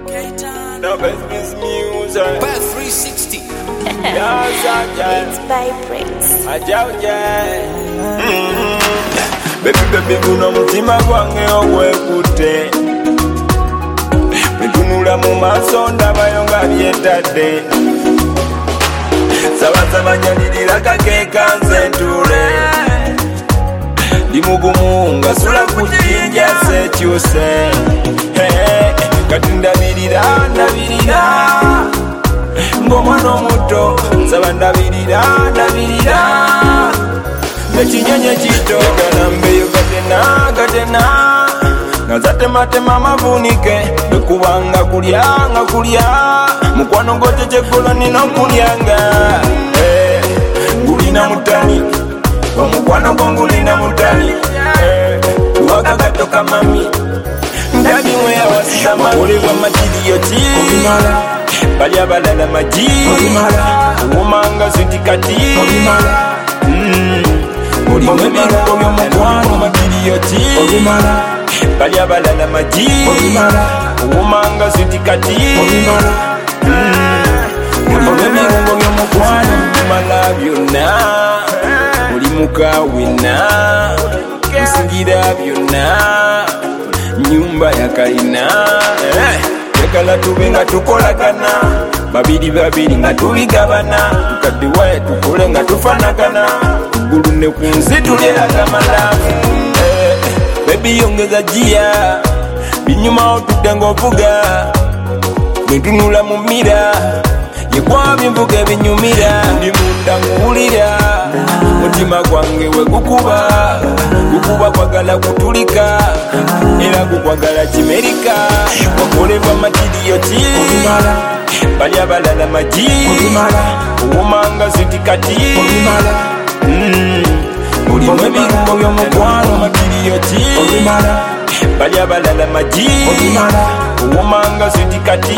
No business music. Bad 360. It's vibrates. Baby guno mutima gwange ogwekutte bitunula mu maaso ndabayo nga byetadde sabasaba nyanirira kakeeka nze ntuule ndi mugumu nga sula ku jjinja sekyuse kati ndabirira ng'omwana omuto saba ndabirira ekinyonyi kito galambeyo gatena nga zatematema amavunike bekubanga kulya mukwano gwokyekyeggolo nina okulyanga ngulina mutani omukwano gwo ngulina mutani wagagato kamami ndabimwe yawasama olebwa makiriyo ki bali abalala magi owomanga zitikati olimu ebirungo by'omukwano makiriyo ki bali abalala magi owomanga zitikati olimu ebirungo by'omukwano mala byonna oli mukawina nsingira byonna nyumba ya kalina yakala tube nga tukolagana babiri nga tubigabana tukaddiwaye tukole nga tufanagana gulu ne ku nsi tulyeraga malavu bebi yongeza jia binyuma otudde ng'ovuga netunula mu mira yekwabyo envuga ebinyumira ndi munda nguwulira mutima gwange we gukuba kwagala kutulika era gukwagala kimerika wakolebwa makiriyo ki bali abalala magi owomanga zitikati olimu ebirungo by'omukwano makiriyo ki bali abalala magi owomanga zitikati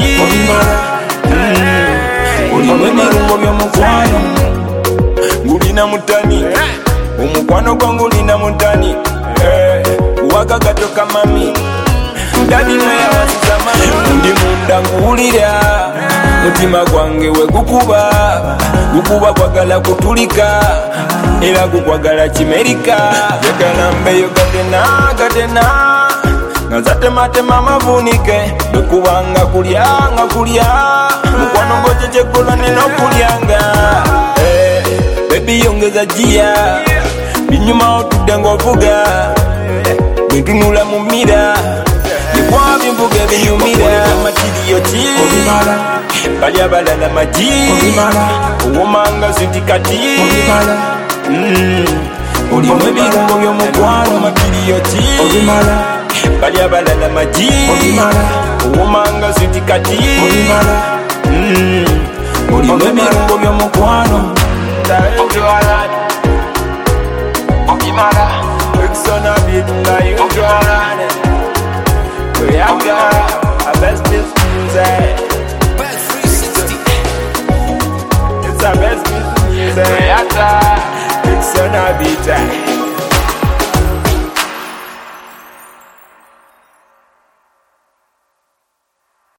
olimu ebirungo by'omukwano ngulina mutani omukwano gwa ngulina mutani wagagato kamami ndabinweyawasizama ndi munda nguwulira mutima gwange we gukuba kwagala kutulika era gukwagala kimerika yagalambeyo gatena nga zatematema amavunike bekubanga kulya mukwano gwokyekyeggolo nina okulyanga bebi yongeza jia binyuma otudde ng'ovuga netunula mu mira yekwabyo envuga ebinyumira makiriyo ki bali abalala magi owomanga zitikati olimu ebirungo by'omukwano makiriyo ki bali abalala magi owomanga zitikati olimu ebirungo by'omukwano Son of it, now you draw on it. We have got a best business.